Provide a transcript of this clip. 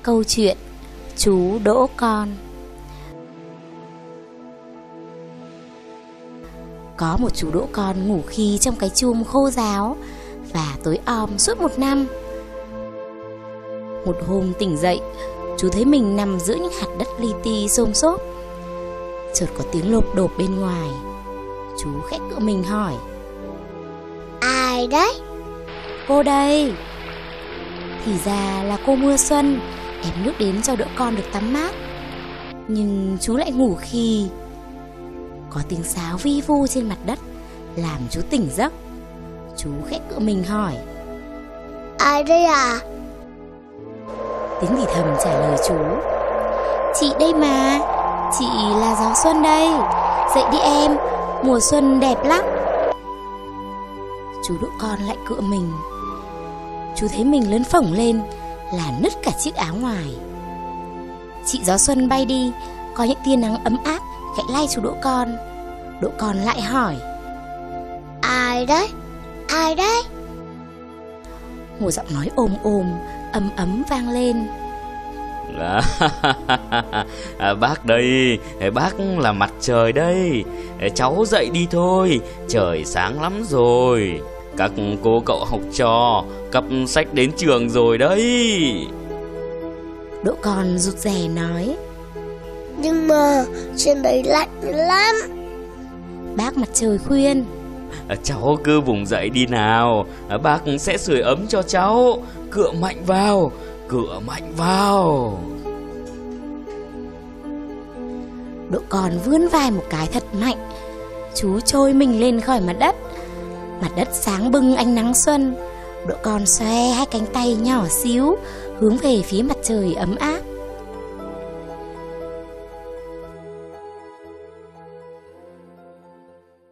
Câu chuyện Chú Đỗ Con. Có một chú đỗ con ngủ khi trong cái chum khô ráo và tối om suốt một năm. Một hôm tỉnh dậy, chú thấy mình nằm giữa những hạt đất li ti xôm xốp. Chợt có tiếng lộp độp bên ngoài. Chú khẽ cựa mình hỏi: Ai đấy? Cô đây. Thì ra là cô mưa xuân ém nước đến cho đỡ con được tắm mát. Nhưng chú lại ngủ khi có tiếng sáo vi vu trên mặt đất làm chú tỉnh giấc. Chú khẽ cựa mình hỏi: Ai đây à? Tiếng thì thầm trả lời chú: Chị đây mà, chị là gió xuân đây. Dậy đi em, mùa xuân đẹp lắm. Chú đỗ con lại cựa mình. Chú thấy mình lớn phổng lên là nứt cả chiếc áo ngoài. Chị gió xuân bay đi, có những tia nắng ấm áp khẽ lay chú đỗ con. Đỗ con lại hỏi: Ai đấy? Ai đấy? Một giọng nói ồm ồm ấm ấm vang lên: Bác đây, bác là mặt trời đây. Cháu dậy đi thôi, trời sáng lắm rồi. Các cô cậu học trò cặp sách đến trường rồi đấy. Đỗ con rụt rè nói: Nhưng mà trên đấy lạnh lắm. Bác mặt trời khuyên: Cháu cứ vùng dậy đi nào, bác sẽ sưởi ấm cho cháu. Cựa mạnh vào, cựa mạnh vào. Đỗ con vươn vai một cái thật mạnh. Chú trôi mình lên khỏi mặt đất. Mặt đất sáng bừng ánh nắng xuân. Đỗ con xoe hai cánh tay nhỏ xíu hướng về phía mặt trời ấm áp.